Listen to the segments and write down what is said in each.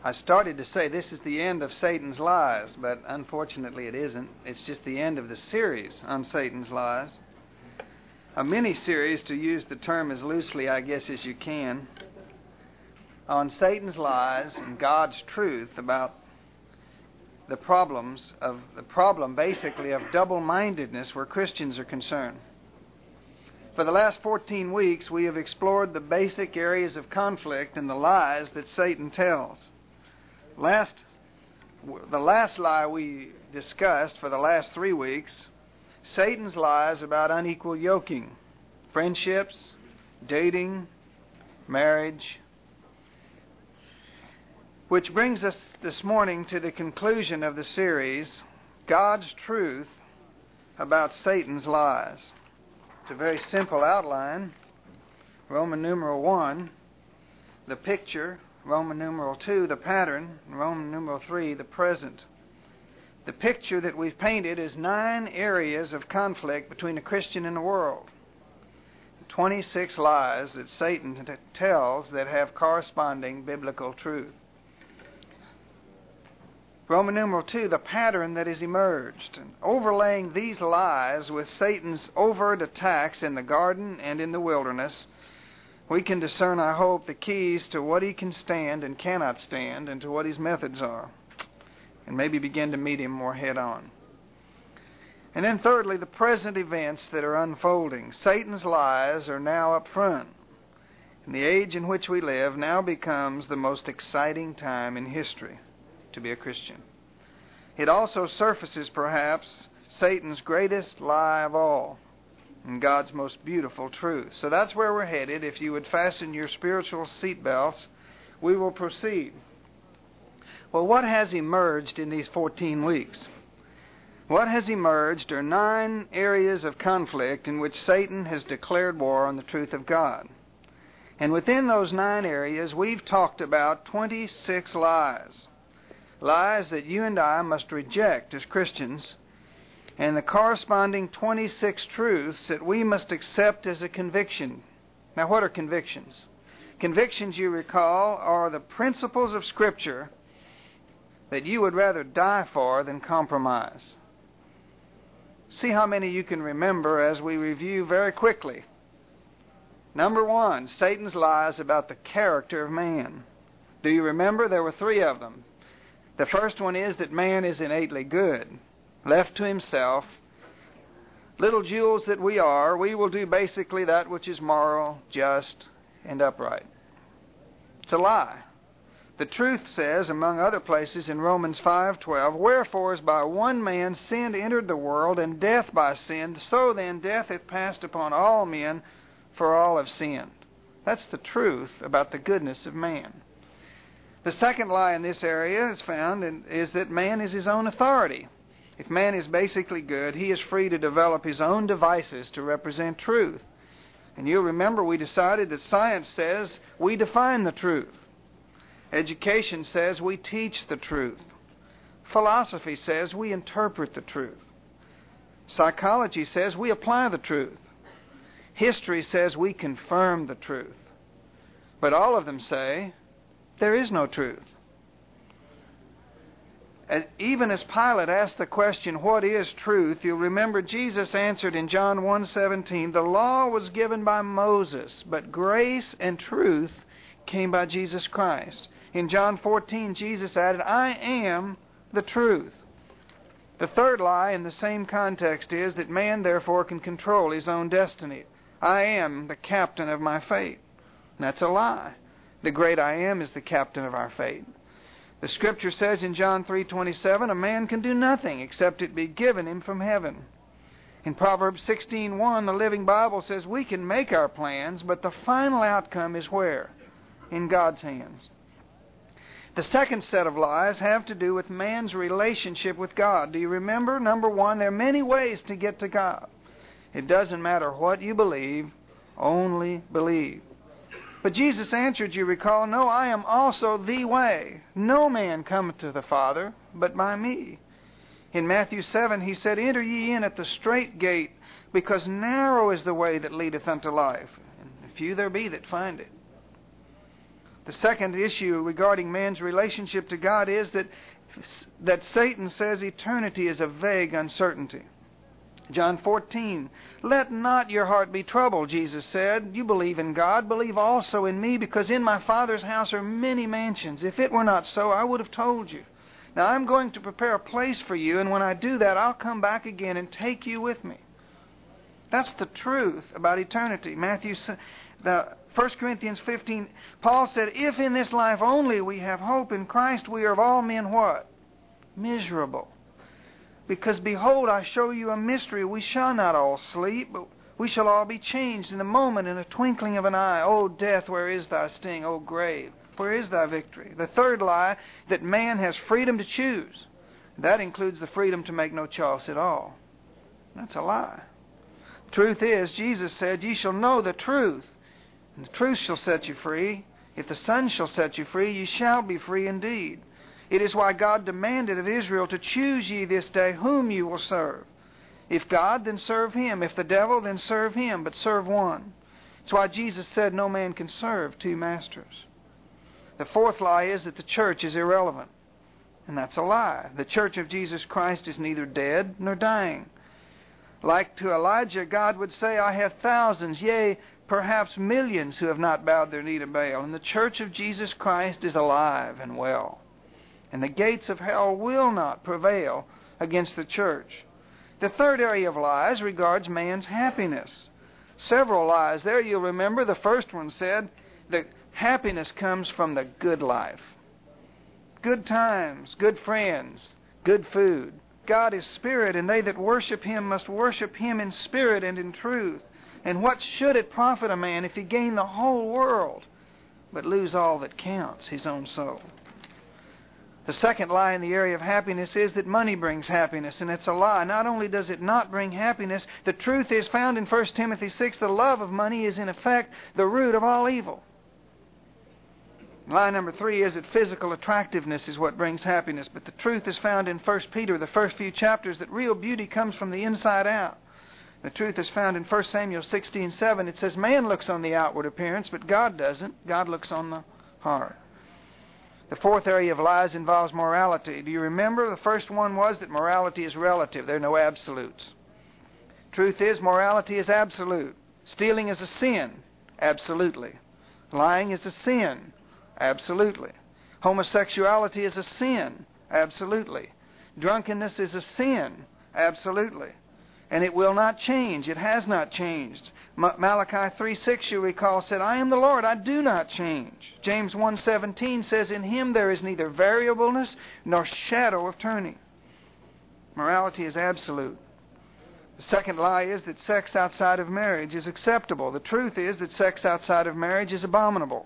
I started to say this is the end of Satan's lies, but unfortunately it isn't. It's just the end of the series on Satan's lies. A mini-series, to use the term as loosely, I guess, as you can, on Satan's lies and God's truth about the problem basically of double-mindedness where Christians are concerned. For the last 14 weeks, we have explored the basic areas of conflict and the lies that Satan tells. The last lie we discussed for the last 3 weeks, Satan's lies about unequal yoking, friendships, dating, marriage, which brings us this morning to the conclusion of the series, God's truth about Satan's lies. It's a very simple outline. Roman numeral 1, the picture. Roman numeral 2, the pattern. Roman numeral 3, the present. The picture that we've painted is 9 areas of conflict between a Christian and the world. 26 lies that Satan tells that have corresponding biblical truth. Roman numeral 2, the pattern that has emerged. And overlaying these lies with Satan's overt attacks in the garden and in the wilderness, we can discern, I hope, the keys to what he can stand and cannot stand and to what his methods are, and maybe begin to meet him more head-on. And then thirdly, the present events that are unfolding. Satan's lies are now up front, and the age in which we live now becomes the most exciting time in history to be a Christian. It also surfaces, perhaps, Satan's greatest lie of all, and God's most beautiful truth. So that's where we're headed. If you would fasten your spiritual seatbelts, we will proceed. Well, what has emerged in these 14 weeks? What has emerged are 9 areas of conflict in which Satan has declared war on the truth of God. And within those 9 areas, we've talked about 26 lies. Lies that you and I must reject as Christians, and the corresponding 26 truths that we must accept as a conviction. Now, what are convictions? Convictions, you recall, are the principles of Scripture that you would rather die for than compromise. See how many you can remember as we review very quickly. Number 1, Satan's lies about the character of man. Do you remember? There were 3 of them. The first one is that man is innately good. Left to himself, little jewels that we are, we will do basically that which is moral, just, and upright. It's a lie. The truth says, among other places in Romans 5:12, "Wherefore as by one man sin entered the world, and death by sin, so then death hath passed upon all men, for all have sinned." That's the truth about the goodness of man. The second lie in this area is that man is his own authority. If man is basically good, he is free to develop his own devices to represent truth. And you'll remember we decided that science says we define the truth. Education says we teach the truth. Philosophy says we interpret the truth. Psychology says we apply the truth. History says we confirm the truth. But all of them say there is no truth. Even as Pilate asked the question, what is truth? You'll remember Jesus answered in John 1:17, the law was given by Moses, but grace and truth came by Jesus Christ. In John 14, Jesus added, I am the truth. The third lie in the same context is that man therefore can control his own destiny. I am the captain of my fate. And that's a lie. The great I am is the captain of our fate. The Scripture says in John 3:27, a man can do nothing except it be given him from heaven. In Proverbs 16:1, the Living Bible says we can make our plans, but the final outcome is where? In God's hands. The second set of lies have to do with man's relationship with God. Do you remember? Number 1, there are many ways to get to God. It doesn't matter what you believe, only believe. But Jesus answered, you recall, no, I am also the way. No man cometh to the Father but by me. In Matthew 7, he said, enter ye in at the strait gate, because narrow is the way that leadeth unto life, and few there be that find it. The second issue regarding man's relationship to God is that Satan says eternity is a vague uncertainty. John 14, "Let not your heart be troubled," Jesus said. "You believe in God, believe also in me, because in my Father's house are many mansions. If it were not so, I would have told you. Now I'm going to prepare a place for you, and when I do that, I'll come back again and take you with me." That's the truth about eternity. 1 Corinthians 15, Paul said, "If in this life only we have hope in Christ, we are of all men" what? Miserable. "Because behold, I show you a mystery. We shall not all sleep, but we shall all be changed in a moment, in a twinkling of an eye. O death, where is thy sting? O grave, where is thy victory?" The third lie, that man has freedom to choose. That includes the freedom to make no choice at all. That's a lie. Truth is, Jesus said, "Ye shall know the truth, and the truth shall set you free. If the Son shall set you free, ye shall be free indeed." It is why God demanded of Israel to choose ye this day whom you will serve. If God, then serve Him. If the devil, then serve him, but serve one. It's why Jesus said no man can serve two masters. The fourth lie is that the church is irrelevant. And that's a lie. The church of Jesus Christ is neither dead nor dying. Like to Elijah, God would say, "I have thousands, yea, perhaps millions who have not bowed their knee to Baal." And the church of Jesus Christ is alive and well. And the gates of hell will not prevail against the church. The third area of lies regards man's happiness. Several lies there. You'll remember the first one said that happiness comes from the good life. Good times, good friends, good food. God is spirit, and they that worship Him must worship Him in spirit and in truth. And what should it profit a man if he gain the whole world, but lose all that counts, his own soul? The second lie in the area of happiness is that money brings happiness, and it's a lie. Not only does it not bring happiness, the truth is found in 1 Timothy 6, the love of money is in effect the root of all evil. Lie number 3 is that physical attractiveness is what brings happiness, but the truth is found in 1 Peter, the first few chapters, that real beauty comes from the inside out. The truth is found in 1 Samuel 16:7. It says, "Man looks on the outward appearance, but God doesn't. God looks on the heart." The fourth area of lies involves morality. Do you remember? The first one was that morality is relative. There are no absolutes. Truth is, morality is absolute. Stealing is a sin. Absolutely. Lying is a sin. Absolutely. Homosexuality is a sin. Absolutely. Drunkenness is a sin. Absolutely. And it will not change. It has not changed. Malachi 3:6, you recall, said, "I am the Lord, I do not change." James 1:17 says, "In Him there is neither variableness nor shadow of turning." Morality is absolute. The second lie is that sex outside of marriage is acceptable. The truth is that sex outside of marriage is abominable.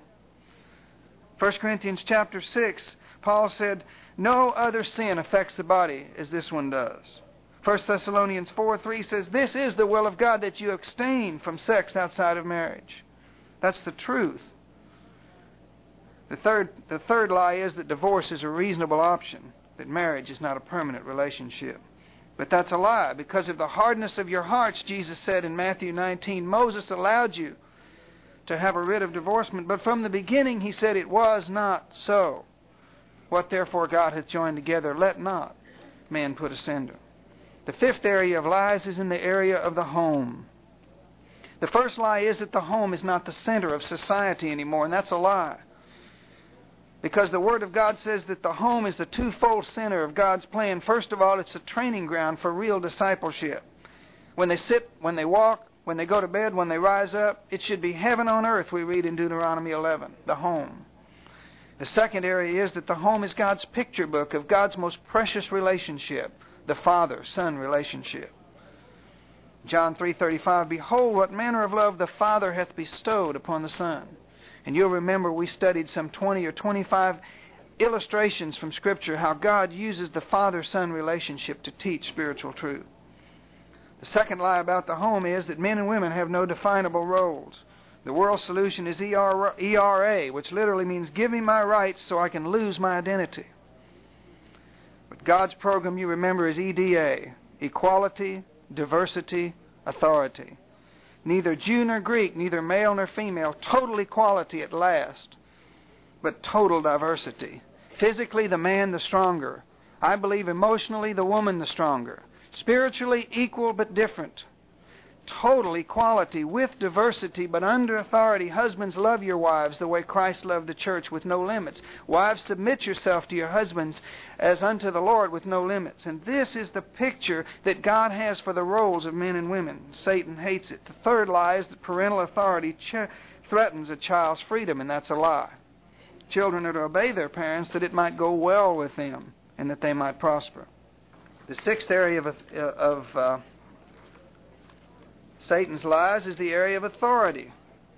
1 Corinthians chapter 6, Paul said, "No other sin affects the body as this one does." 1 Thessalonians 4:3 says, "This is the will of God, that you abstain from sex outside of marriage." That's the truth. The third lie is that divorce is a reasonable option, that marriage is not a permanent relationship. But that's a lie. Because of the hardness of your hearts, Jesus said in Matthew 19, Moses allowed you to have a writ of divorcement, but from the beginning He said it was not so. What therefore God hath joined together, let not man put asunder. The fifth area of lies is in the area of the home. The first lie is that the home is not the center of society anymore, and that's a lie. Because the Word of God says that the home is the twofold center of God's plan. First of all, it's a training ground for real discipleship. When they sit, when they walk, when they go to bed, when they rise up, it should be heaven on earth, we read in Deuteronomy 11, the home. The second area is that the home is God's picture book of God's most precious relationship, the Father-Son relationship. John 3:35, "Behold, what manner of love the Father hath bestowed upon the Son." And you'll remember we studied some 20 or 25 illustrations from Scripture how God uses the Father-Son relationship to teach spiritual truth. The second lie about the home is that men and women have no definable roles. The world solution is ERA, which literally means give me my rights so I can lose my identity. But God's program, you remember, is EDA, equality, diversity, authority. Neither Jew nor Greek, neither male nor female, total equality at last. but total diversity. Physically, the man the stronger. I believe emotionally, the woman the stronger. Spiritually, equal but different. Total equality with diversity, but under authority. Husbands, love your wives the way Christ loved the church, with no limits. Wives, submit yourself to your husbands as unto the Lord, with no limits. And this is the picture that God has for the roles of men and women. Satan hates it. The third lie is that parental authority threatens a child's freedom, and that's a lie. Children are to obey their parents that it might go well with them and that they might prosper. The sixth area of Satan's lies is the area of authority.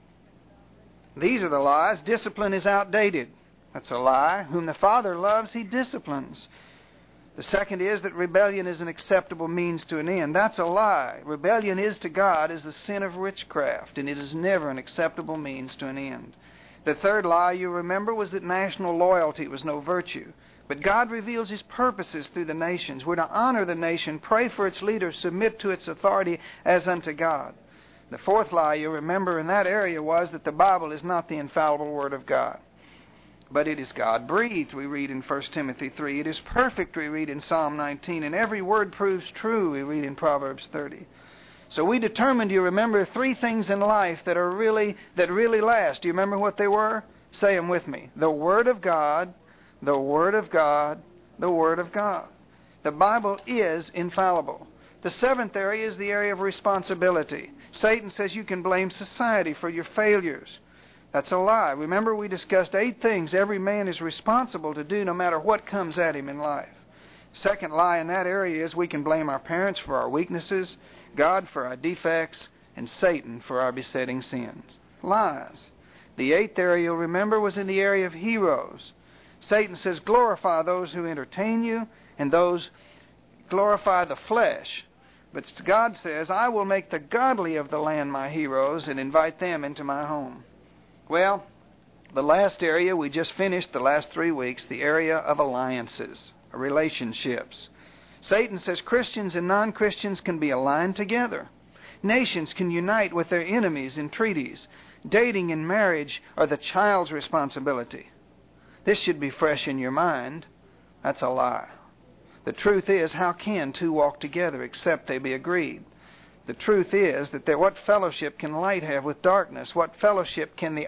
These are the lies. Discipline is outdated. That's a lie. Whom the Father loves, He disciplines. The second is that rebellion is an acceptable means to an end. That's a lie. Rebellion is to God as the sin of witchcraft, and it is never an acceptable means to an end. The third lie, you remember, was that national loyalty was no virtue. But God reveals His purposes through the nations. We're to honor the nation, pray for its leaders, submit to its authority as unto God. The fourth lie you remember in that area was that the Bible is not the infallible Word of God, but it is God-breathed, we read in 1 Timothy 3. It is perfect, we read in Psalm 19. And every word proves true, we read in Proverbs 30. So we determined, you remember, three things in life that really last. Do you remember what they were? Say them with me. The Word of God, the Word of God, the Word of God. The Bible is infallible. The seventh area is the area of responsibility. Satan says you can blame society for your failures. That's a lie. Remember, we discussed 8 things every man is responsible to do no matter what comes at him in life. Second lie in that area is we can blame our parents for our weaknesses, God for our defects, and Satan for our besetting sins. Lies. The 8th area, you'll remember, was in the area of heroes. Satan says, glorify those who entertain you, and those glorify the flesh. But God says, I will make the godly of the land my heroes and invite them into my home. Well, the last area we just finished the last 3 weeks, the area of alliances, relationships. Satan says Christians and non-Christians can be aligned together. Nations can unite with their enemies in treaties. Dating and marriage are the child's responsibility. This should be fresh in your mind. That's a lie. The truth is, how can two walk together except they be agreed? The truth is that what fellowship can light have with darkness? What fellowship can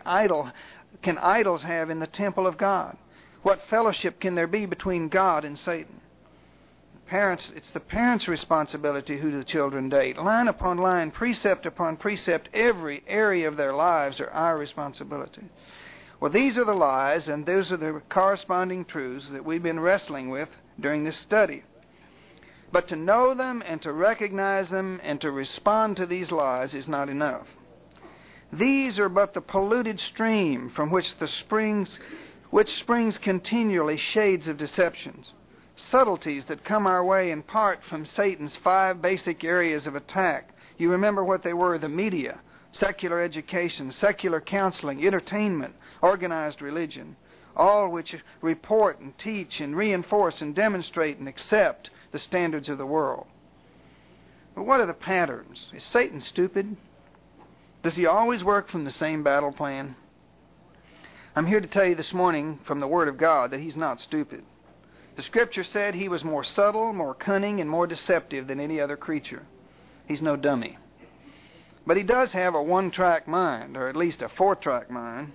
idols have in the temple of God? What fellowship can there be between God and Satan? Parents, it's the parents' responsibility who the children date. Line upon line, precept upon precept, every area of their lives are our responsibility. Well, these are the lies, and those are the corresponding truths that we've been wrestling with during this study. But to know them and to recognize them and to respond to these lies is not enough. These are but the polluted stream from which springs continually shades of deceptions, subtleties that come our way in part from Satan's 5 basic areas of attack. You remember what they were: the media, secular education, secular counseling, entertainment, organized religion, all which report and teach and reinforce and demonstrate and accept the standards of the world. But what are the patterns? Is Satan stupid? Does he always work from the same battle plan? I'm here to tell you this morning from the Word of God that he's not stupid. The Scripture said he was more subtle, more cunning, and more deceptive than any other creature. He's no dummy. But he does have a one-track mind, or at least a 4-track mind.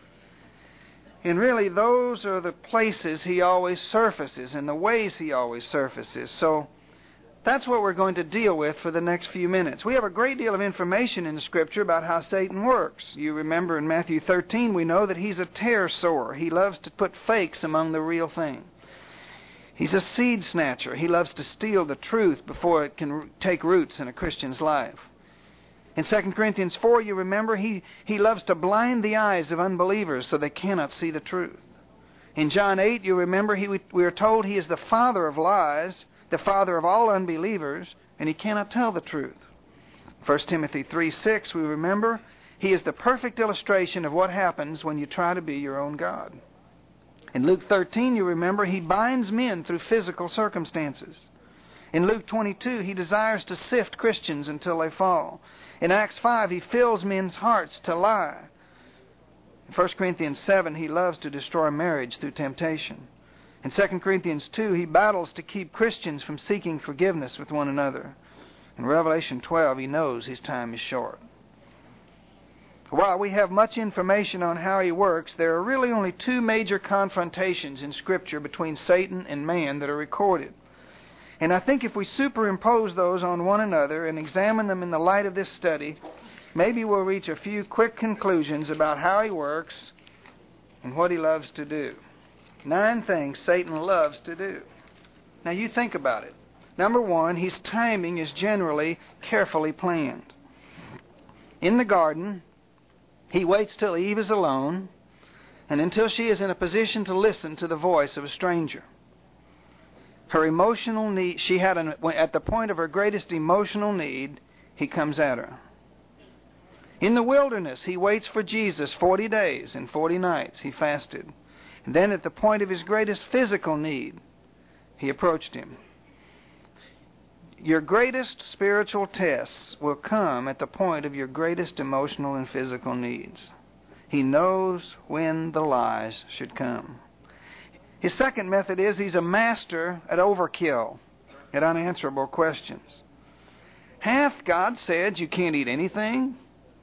And really, those are the places he always surfaces and the ways he always surfaces. So that's what we're going to deal with for the next few minutes. We have a great deal of information in the Scripture about how Satan works. You remember in Matthew 13, we know that he's a tear sower. He loves to put fakes among the real thing. He's a seed snatcher. He loves to steal the truth before it can take roots in a Christian's life. In 2 Corinthians 4, you remember, he loves to blind the eyes of unbelievers so they cannot see the truth. In John 8, you remember, we are told he is the father of lies, the father of all unbelievers, and he cannot tell the truth. 1 Timothy 3:6, we remember, he is the perfect illustration of what happens when you try to be your own God. In Luke 13, you remember, he binds men through physical circumstances. In Luke 22, he desires to sift Christians until they fall. In Acts 5, he fills men's hearts to lie. In 1 Corinthians 7, he loves to destroy marriage through temptation. In 2 Corinthians 2, he battles to keep Christians from seeking forgiveness with one another. In Revelation 12, he knows his time is short. While we have much information on how he works, there are really only two major confrontations in Scripture between Satan and man that are recorded. And I think if we superimpose those on one another and examine them in the light of this study, maybe we'll reach a few quick conclusions about how he works and what he loves to do. 9 things Satan loves to do. Now you think about it. Number 1, his timing is generally carefully planned. In the garden, he waits till Eve is alone and until she is in a position to listen to the voice of a stranger. Her emotional need, at the point of her greatest emotional need, he comes at her. In the wilderness, he waits for Jesus 40 days and 40 nights. He fasted. And then at the point of his greatest physical need, he approached him. Your greatest spiritual tests will come at the point of your greatest emotional and physical needs. He knows when the lies should come. His second method is he's a master at overkill, at unanswerable questions. Hath God said you can't eat anything?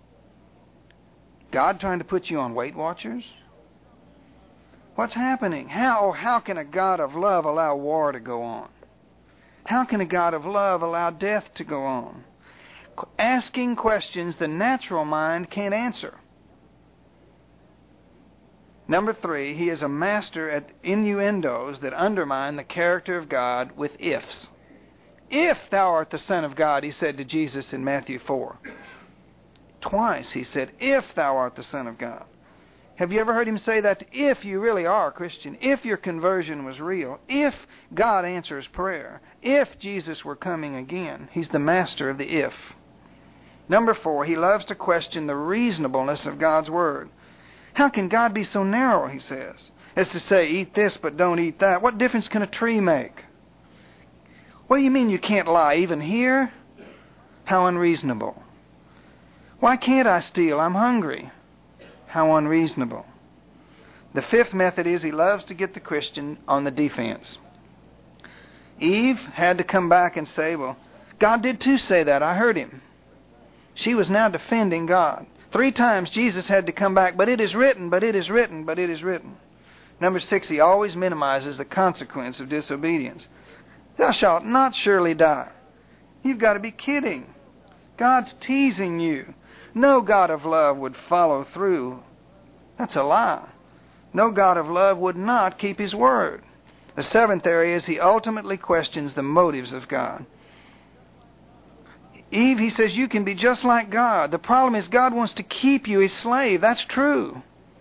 God trying to put you on Weight Watchers? What's happening? How can a God of love allow war to go on? How can a God of love allow death to go on? Asking questions the natural mind can't answer. Number 3, he is a master at innuendos that undermine the character of God with ifs. If thou art the Son of God, he said to Jesus in Matthew 4. Twice he said, if thou art the Son of God. Have you ever heard him say that? If you really are a Christian, if your conversion was real, if God answers prayer, if Jesus were coming again. He's the master of the if. Number 4, he loves to question the reasonableness of God's Word. How can God be so narrow, he says, as to say, eat this but don't eat that? What difference can a tree make? What do you mean you can't lie even here? How unreasonable. Why can't I steal? I'm hungry. How unreasonable. The 5th method is he loves to get the Christian on the defense. Eve had to come back and say, well, God did too say that. I heard him. She was now defending God. 3 times Jesus had to come back, but it is written, but it is written, but it is written. Number 6, he always minimizes the consequence of disobedience. Thou shalt not surely die. You've got to be kidding. God's teasing you. No God of love would follow through. That's a lie. No God of love would not keep his word. The 7th area is he ultimately questions the motives of God. Eve, he says, you can be just like God. The problem is God wants to keep you his slave. That's true.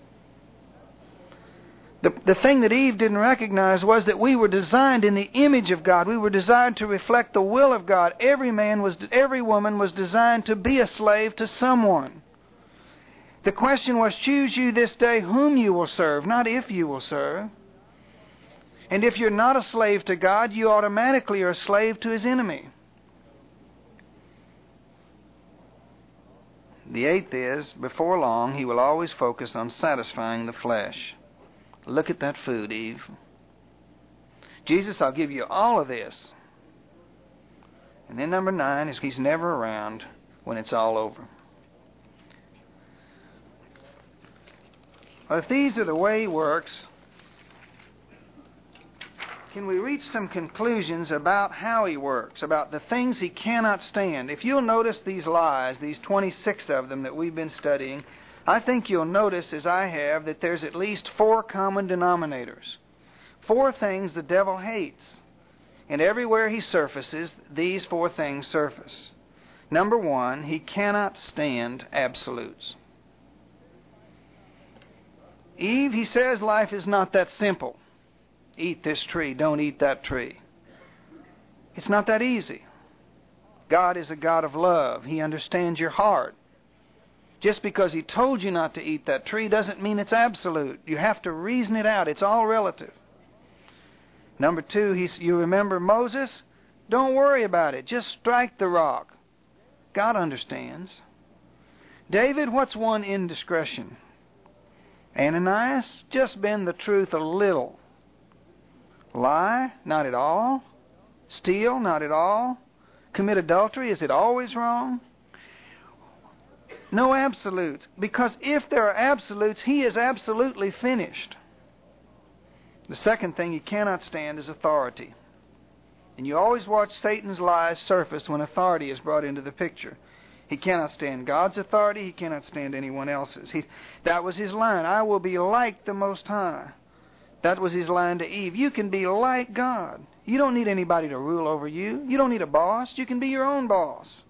The thing that Eve didn't recognize was that we were designed in the image of God. We were designed to reflect the will of God. Every woman was designed to be a slave to someone. The question was, choose you this day whom you will serve, not if you will serve. And if you're not a slave to God, you automatically are a slave to his enemy. The 8th is, before long, he will always focus on satisfying the flesh. Look at that food, Eve. Jesus, I'll give you all of this. And then number 9 is he's never around when it's all over. Well, if these are the way he works, can we reach some conclusions about how he works, about the things he cannot stand? If you'll notice these lies, these 26 of them that we've been studying, I think you'll notice, as I have, that there's at least 4 common denominators. 4 things the devil hates. And everywhere he surfaces, these 4 things surface. Number 1, he cannot stand absolutes. Eve, he says, life is not that simple. Eat this tree, don't eat that tree. It's not that easy. God is a God of love. He understands your heart. Just because he told you not to eat that tree doesn't mean it's absolute. You have to reason it out. It's all relative. Number 2, you remember Moses? Don't worry about it. Just strike the rock. God understands. David, what's one indiscretion? Ananias, just bend the truth a little. Lie? Not at all. Steal? Not at all. Commit adultery? Is it always wrong? No absolutes. Because if there are absolutes, he is absolutely finished. The second thing you cannot stand is authority. And you always watch Satan's lies surface when authority is brought into the picture. He cannot stand God's authority. He cannot stand anyone else's. That was his line. I will be like the Most High. That was his line to Eve. You can be like God. You don't need anybody to rule over you. You don't need a boss. You can be your own boss.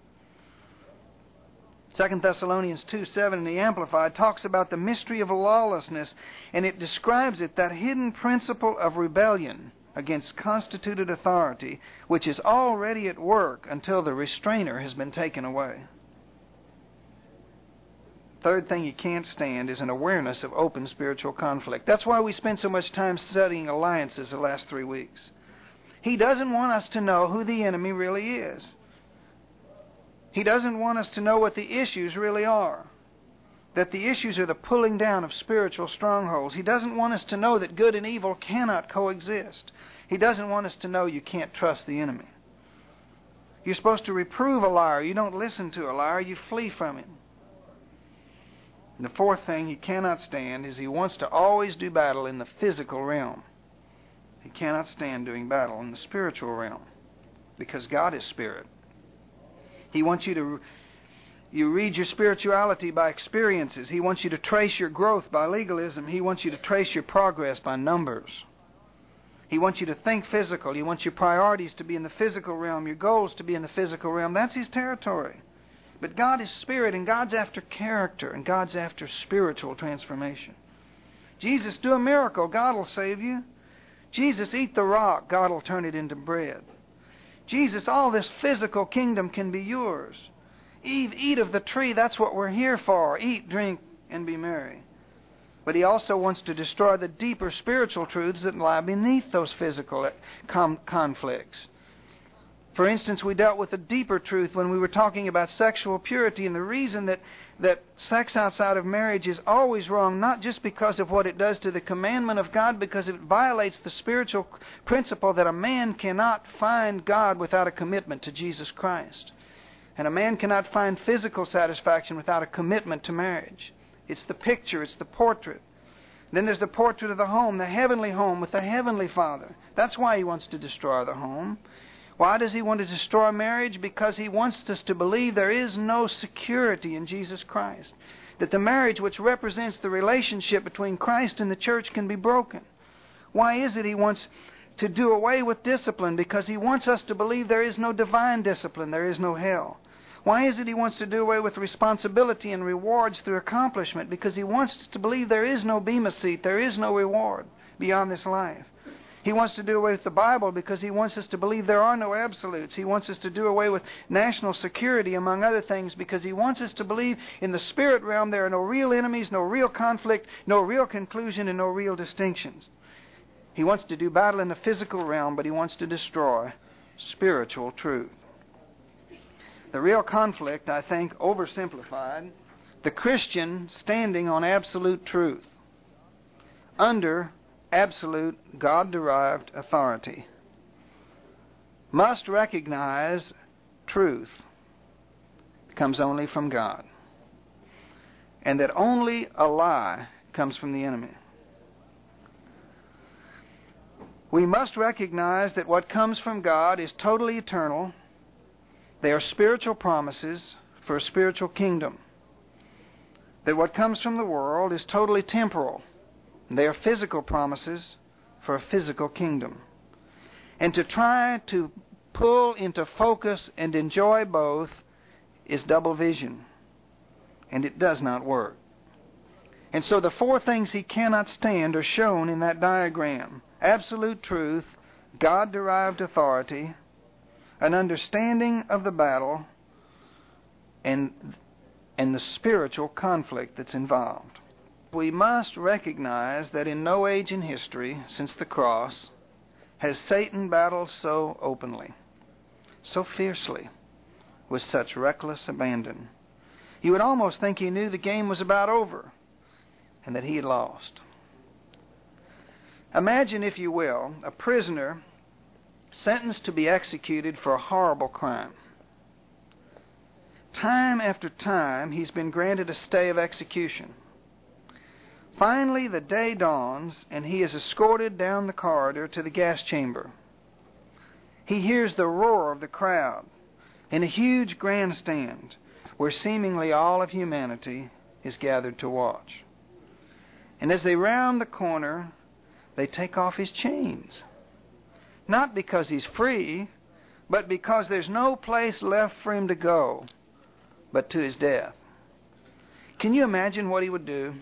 2 Thessalonians 2:7 in the Amplified talks about the mystery of lawlessness, and it describes it, that hidden principle of rebellion against constituted authority, which is already at work until the restrainer has been taken away. Third thing you can't stand is an awareness of open spiritual conflict. That's why we spent so much time studying alliances the last 3 weeks. He doesn't want us to know who the enemy really is. He doesn't want us to know what the issues really are. That the issues are the pulling down of spiritual strongholds. He doesn't want us to know that good and evil cannot coexist. He doesn't want us to know you can't trust the enemy. You're supposed to reprove a liar. You don't listen to a liar. You flee from him. And the fourth thing he cannot stand is he wants to always do battle in the physical realm. He cannot stand doing battle in the spiritual realm because God is spirit. He wants you read your spirituality by experiences. He wants you to trace your growth by legalism. He wants you to trace your progress by numbers. He wants you to think physical. He wants your priorities to be in the physical realm, your goals to be in the physical realm. That's his territory. But God is spirit, and God's after character, and God's after spiritual transformation. Jesus, do a miracle, God will save you. Jesus, eat the rock, God will turn it into bread. Jesus, all this physical kingdom can be yours. Eve, eat of the tree, that's what we're here for. Eat, drink, and be merry. But he also wants to destroy the deeper spiritual truths that lie beneath those physical conflicts. For instance, we dealt with a deeper truth when we were talking about sexual purity, and the reason that sex outside of marriage is always wrong, not just because of what it does to the commandment of God, because it violates the spiritual principle that a man cannot find God without a commitment to Jesus Christ. And a man cannot find physical satisfaction without a commitment to marriage. It's the picture, it's the portrait. Then there's the portrait of the home with the Heavenly Father. That's why he wants to destroy the home. Why does he want to destroy marriage? Because he wants us to believe there is no security in Jesus Christ. That the marriage which represents the relationship between Christ and the church can be broken. Why is it he wants to do away with discipline? Because he wants us to believe there is no divine discipline, there is no hell. Why is it he wants to do away with responsibility and rewards through accomplishment? Because he wants us to believe there is no bema seat, there is no reward beyond this life. He wants to do away with the Bible because he wants us to believe there are no absolutes. He wants us to do away with national security, among other things, because he wants us to believe in the spirit realm there are no real enemies, no real conflict, no real conclusion, and no real distinctions. He wants to do battle in the physical realm, but he wants to destroy spiritual truth. The real conflict, I think, oversimplified, the Christian standing on absolute truth under absolute God-derived authority must recognize truth comes only from God, and that only a lie comes from the enemy. We must recognize that what comes from God is totally eternal. They are spiritual promises for a spiritual kingdom. That what comes from the world is totally temporal. They are physical promises for a physical kingdom. And to try to pull into focus and enjoy both is double vision. And it does not work. And so the four things he cannot stand are shown in that diagram. Absolute truth, God-derived authority, an understanding of the battle, and the spiritual conflict that's involved. We must recognize that in no age in history since the cross has Satan battled so openly, so fiercely, with such reckless abandon. You would almost think he knew the game was about over. and that he had lost. Imagine, if you will, a prisoner sentenced to be executed for a horrible crime. Time after time, he's been granted a stay of execution. Finally, the day dawns, and he is escorted down the corridor to the gas chamber. He hears the roar of the crowd in a huge grandstand where seemingly all of humanity is gathered to watch. And as they round the corner, they take off his chains. Not because he's free, but because there's no place left for him to go but to his death. Can you imagine what he would do?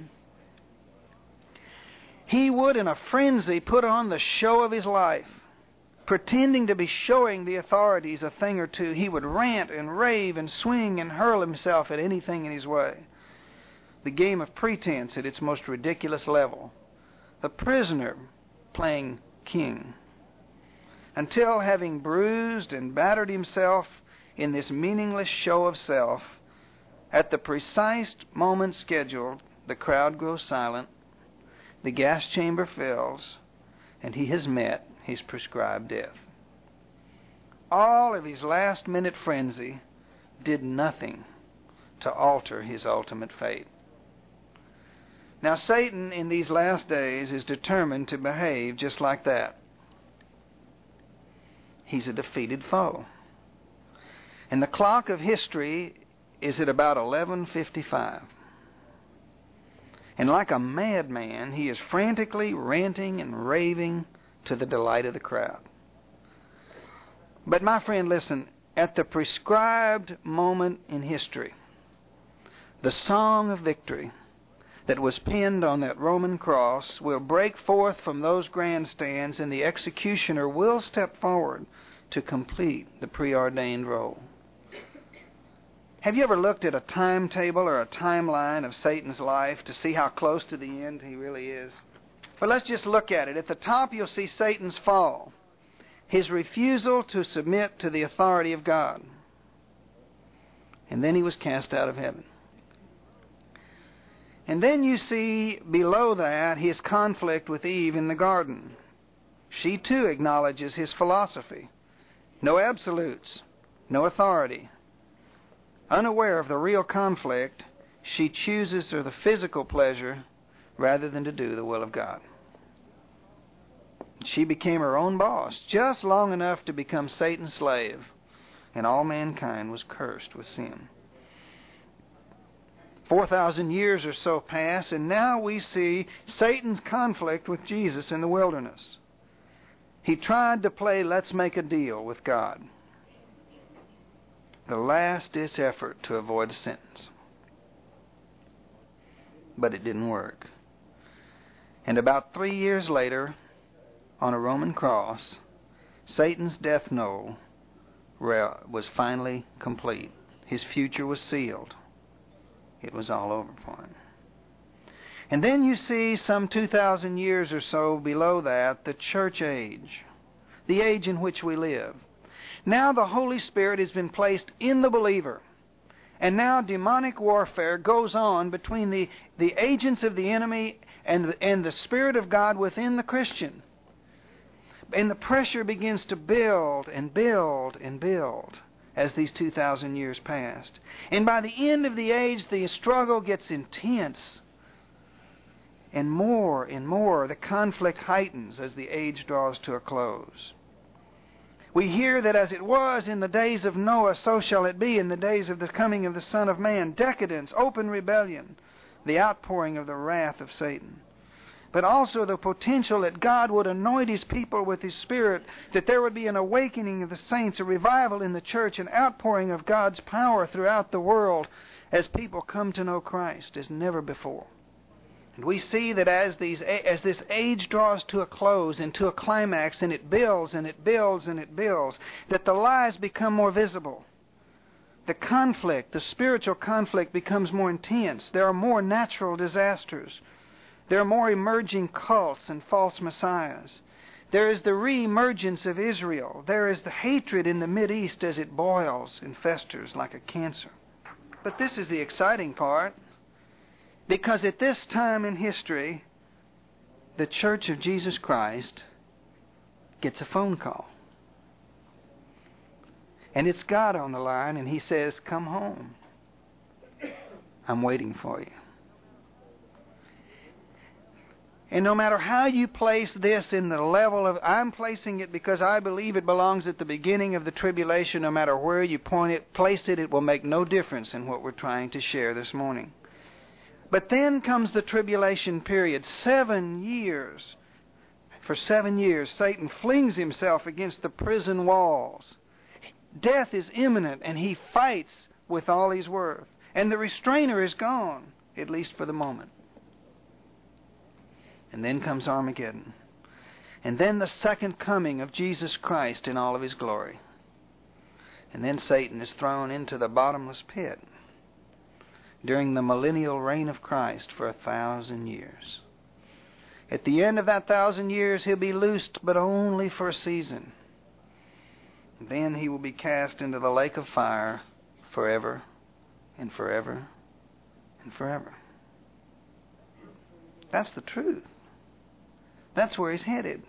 He would, in a frenzy, put on the show of his life, pretending to be showing the authorities a thing or two. He would rant and rave and swing and hurl himself at anything in his way. The game of pretense at its most ridiculous level. The prisoner playing king. Until, having bruised and battered himself in this meaningless show of self, at the precise moment scheduled, the crowd grows silent, the gas chamber fills, and he has met his prescribed death. All of his last-minute frenzy did nothing to alter his ultimate fate. Now, Satan in these last days is determined to behave just like that. He's a defeated foe. And the clock of history is at about 11:55. And like a madman, he is frantically ranting and raving to the delight of the crowd. But my friend, listen, at the prescribed moment in history, the song of victory that was penned on that Roman cross will break forth from those grandstands, and the executioner will step forward to complete the preordained role. Have you ever looked at a timetable or a timeline of Satan's life to see how close to the end he really is? But let's just look at it. At the top, you'll see Satan's fall, his refusal to submit to the authority of God. And then he was cast out of heaven. And then you see below that his conflict with Eve in the garden. She too acknowledges his philosophy. No absolutes, no authority. Unaware of the real conflict, she chooses the physical pleasure rather than to do the will of God. She became her own boss, just long enough to become Satan's slave, and all mankind was cursed with sin. 4,000 years or so pass, and now we see Satan's conflict with Jesus in the wilderness. He tried to play let's make a deal with God. The last-ditch effort to avoid a sentence. But it didn't work. And about 3 years later, on a Roman cross, Satan's death knell was finally complete. His future was sealed. It was all over for him. And then you see some 2,000 years or so below that, the church age, the age in which we live. Now the Holy Spirit has been placed in the believer. And now demonic warfare goes on between the agents of the enemy and the Spirit of God within the Christian. And the pressure begins to build and build and build as these 2,000 years passed. And by the end of the age, the struggle gets intense. And more the conflict heightens as the age draws to a close. We hear that as it was in the days of Noah, so shall it be in the days of the coming of the Son of Man. Decadence, open rebellion, the outpouring of the wrath of Satan. But also the potential that God would anoint His people with His Spirit, that there would be an awakening of the saints, a revival in the church, an outpouring of God's power throughout the world as people come to know Christ as never before. And we see that as this age draws to a close and to a climax, and it builds and it builds and it builds, that the lies become more visible. The conflict, the spiritual conflict, becomes more intense. There are more natural disasters. There are more emerging cults and false messiahs. There is the re-emergence of Israel. There is the hatred in the Mideast as it boils and festers like a cancer. But this is the exciting part. Because at this time in history, the Church of Jesus Christ gets a phone call. And it's God on the line, and He says, "Come home. I'm waiting for you." And no matter how you place this in the level of, I'm placing it because I believe it belongs at the beginning of the tribulation. No matter where you place it, it will make no difference in what we're trying to share this morning. But then comes the tribulation period, 7 years. For 7 years, Satan flings himself against the prison walls. Death is imminent, and he fights with all he's worth. And the restrainer is gone, at least for the moment. And then comes Armageddon. And then the second coming of Jesus Christ in all of His glory. And then Satan is thrown into the bottomless pit during the millennial reign of Christ for 1,000 years. At the end of that 1,000 years, He'll be loosed, but only for a season. Then He will be cast into the lake of fire forever and forever and forever. That's the truth. That's where he's headed.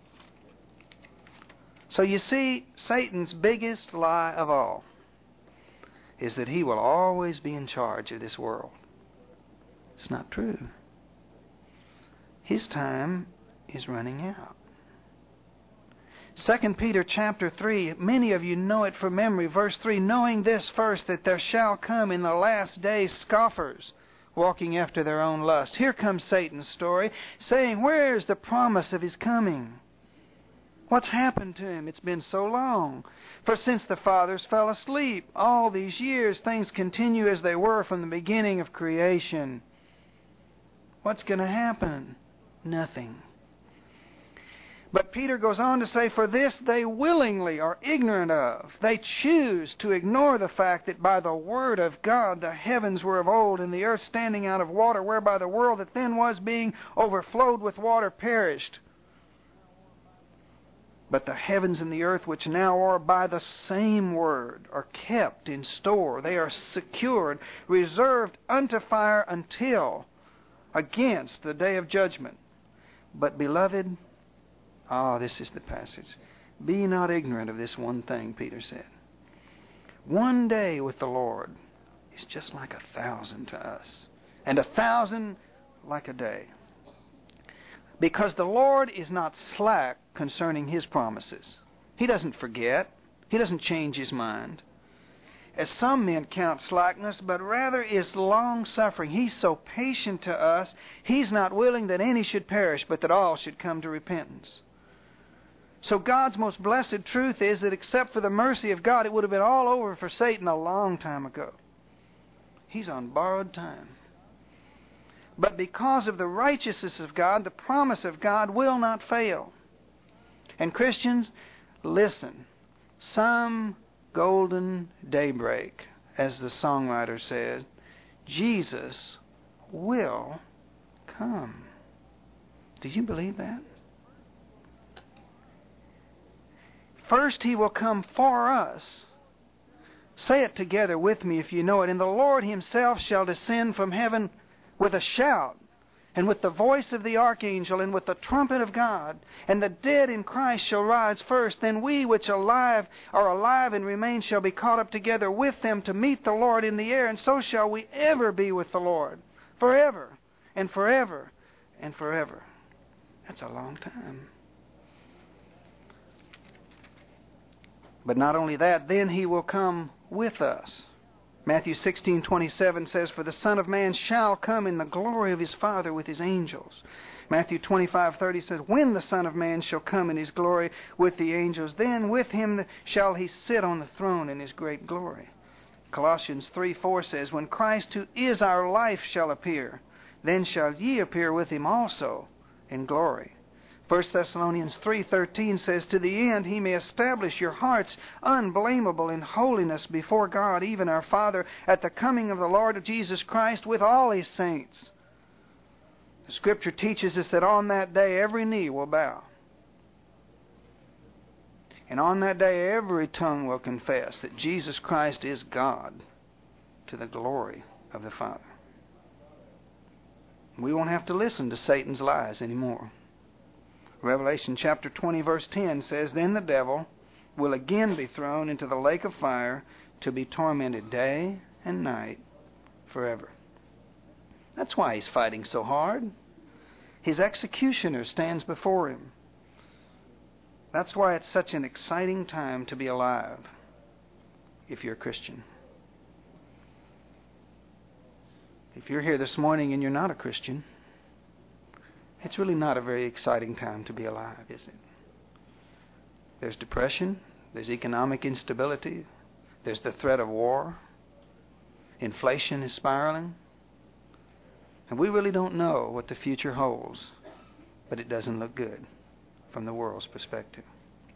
So you see, Satan's biggest lie of all is that he will always be in charge of this world. It's not true. His time is running out. 2 Peter chapter 3, many of you know it from memory. Verse 3, knowing this first, that there shall come in the last days scoffers, walking after their own lust. Here comes Satan's story, saying, where is the promise of his coming? What's happened to him? It's been so long. For since the fathers fell asleep, all these years things continue as they were from the beginning of creation. What's going to happen? Nothing. But Peter goes on to say, for this they willingly are ignorant of. They choose to ignore the fact that by the word of God the heavens were of old, and the earth standing out of water, whereby the world that then was, being overflowed with water, perished. But the heavens and the earth which now are by the same word are kept in store. They are secured, reserved unto fire until against the day of judgment. But beloved, this is the passage. Be not ignorant of this one thing, Peter said. One day with the Lord is just like 1,000 to us, and 1,000 like a day. Because the Lord is not slack concerning His promises. He doesn't forget. He doesn't change His mind, as some men count slackness, but rather is long-suffering. He's so patient to us, He's not willing that any should perish, but that all should come to repentance. So God's most blessed truth is that except for the mercy of God, it would have been all over for Satan a long time ago. He's on borrowed time. But because of the righteousness of God, the promise of God will not fail. And Christians, listen. Some golden daybreak, as the songwriter said, Jesus will come. Do you believe that? First, He will come for us. Say it together with me if you know it. And the Lord Himself shall descend from heaven with a shout, and with the voice of the archangel, and with the trumpet of God. And the dead in Christ shall rise first. Then we which are alive and remain shall be caught up together with them to meet the Lord in the air. And so shall we ever be with the Lord, forever and forever and forever. That's a long time. But not only that, then He will come with us. Matthew 16:27 says, for the Son of Man shall come in the glory of His Father with His angels. Matthew 25:30 says, when the Son of Man shall come in His glory with the angels, then with Him shall He sit on the throne in His great glory. Colossians 3:4 says, when Christ, who is our life, shall appear, then shall ye appear with Him also in glory. 1 Thessalonians 3:13 says, to the end He may establish your hearts unblameable in holiness before God, even our Father, at the coming of the Lord Jesus Christ with all His saints. The Scripture teaches us that on that day every knee will bow. And on that day every tongue will confess that Jesus Christ is God, to the glory of the Father. We won't have to listen to Satan's lies anymore. Revelation chapter 20 verse 10 says, "Then the devil will again be thrown into the lake of fire to be tormented day and night forever." That's why he's fighting so hard. His executioner stands before him. That's why it's such an exciting time to be alive if you're a Christian. If you're here this morning and you're not a Christian, it's really not a very exciting time to be alive, is it? There's depression, there's economic instability, there's the threat of war, inflation is spiraling, and we really don't know what the future holds, but it doesn't look good from the world's perspective.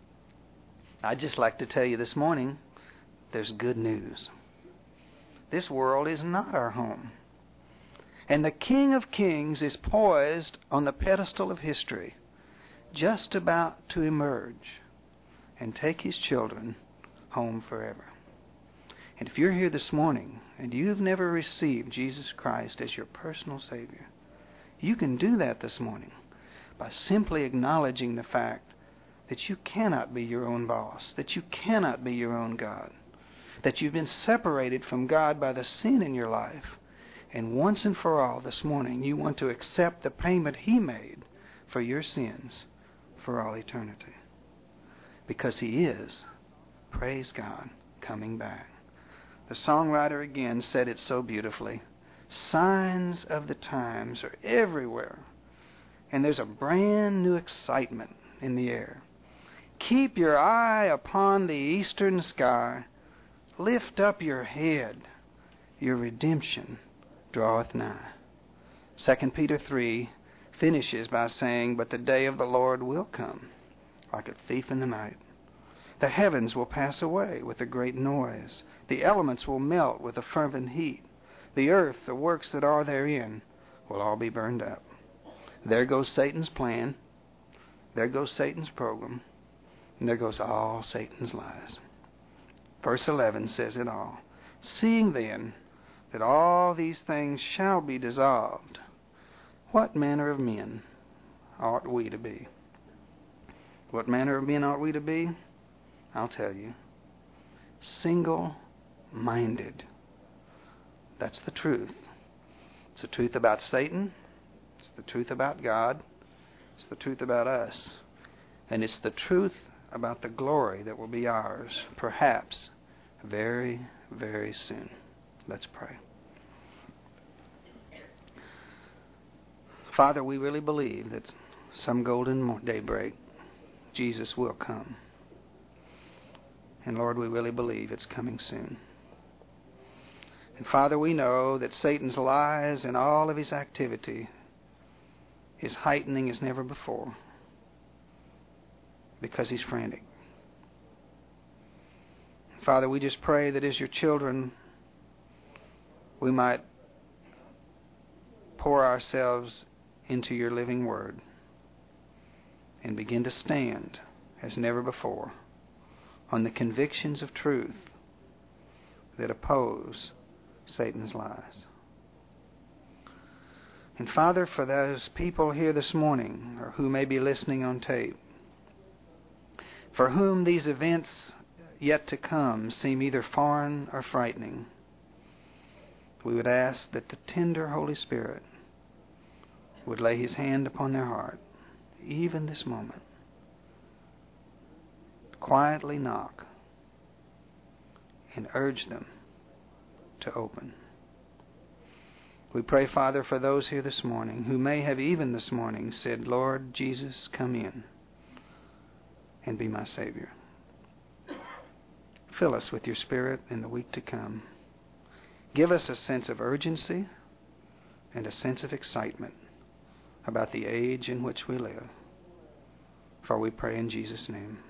I'd just like to tell you this morning, there's good news. This world is not our home. And the King of Kings is poised on the pedestal of history, just about to emerge and take his children home forever. And if you're here this morning and you've never received Jesus Christ as your personal Savior, you can do that this morning by simply acknowledging the fact that you cannot be your own boss, that you cannot be your own God, that you've been separated from God by the sin in your life. And once and for all this morning, you want to accept the payment He made for your sins for all eternity. Because He is, praise God, coming back. The songwriter again said it so beautifully. Signs of the times are everywhere, and there's a brand new excitement in the air. Keep your eye upon the eastern sky. Lift up your head. Your redemption draweth nigh. 2 Peter 3 finishes by saying, "But the day of the Lord will come, like a thief in the night. The heavens will pass away with a great noise. The elements will melt with a fervent heat. The earth, the works that are therein, will all be burned up." There goes Satan's plan. There goes Satan's program. And there goes all Satan's lies. Verse 11 says it all. "Seeing then that all these things shall be dissolved, what manner of men ought we to be?" What manner of men ought we to be? I'll tell you. Single-minded. That's the truth. It's the truth about Satan. It's the truth about God. It's the truth about us. And it's the truth about the glory that will be ours, perhaps very, very soon. Let's pray. Father, we really believe that some golden daybreak, Jesus will come. And Lord, we really believe it's coming soon. And Father, we know that Satan's lies and all of his activity is heightening as never before because he's frantic. Father, we just pray that as your children, we might pour ourselves into your living word and begin to stand as never before on the convictions of truth that oppose Satan's lies. And Father, for those people here this morning, or who may be listening on tape, for whom these events yet to come seem either foreign or frightening, we would ask that the tender Holy Spirit would lay His hand upon their heart, even this moment, quietly knock, and urge them to open. We pray, Father, for those here this morning who may have even this morning said, "Lord Jesus, come in and be my Savior." Fill us with your Spirit in the week to come. Give us a sense of urgency and a sense of excitement about the age in which we live. For we pray in Jesus' name.